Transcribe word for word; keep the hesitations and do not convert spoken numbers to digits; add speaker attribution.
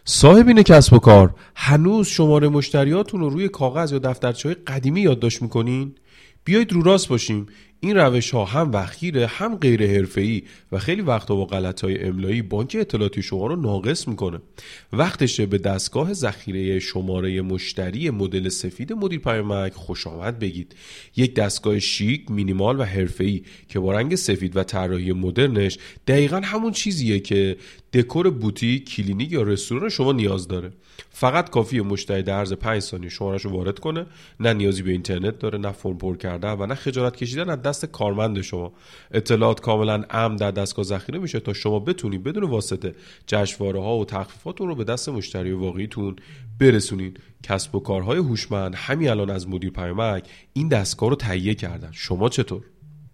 Speaker 1: صاحبین کسب و کار، هنوز شماره مشتریاتون رو روی کاغذ یا دفترچه‌های قدیمی یادداشت میکنین؟ بیایید رو راست باشیم. این روش ها هم وخیره هم غیر حرفه‌ای و خیلی وقتا با غلط‌های املایی بانک اطلاعاتی شما رو ناقص میکنه. وقتشه به دستگاه ذخیره شماره مشتری مدل سفید مدیر پیامک خوش آمد بگید. یک دستگاه شیک، مینیمال و حرفه‌ای که با رنگ سفید و طراحی مدرنش دقیقاً همون چیزیه که دکور بوتیک، کلینیک یا رستوران شما نیاز داره. فقط کافیه مشتری در عرض پنج ثانیه شماره‌شو وارد کنه، نه نیازی به اینترنت داره، نه فرم پر کردن و نه خجالت کشیدن از دست کارمند شما. اطلاعات کاملا امن در دستگاه ذخیره میشه تا شما بتونید بدون واسطه جشنواره‌ها و تخفیفاتون رو به دست مشتری واقعیتون برسونین. کسب و کارهای هوشمند همین الان از مدیر پیامک این دستگاه رو تهیه کردن. شما چطور؟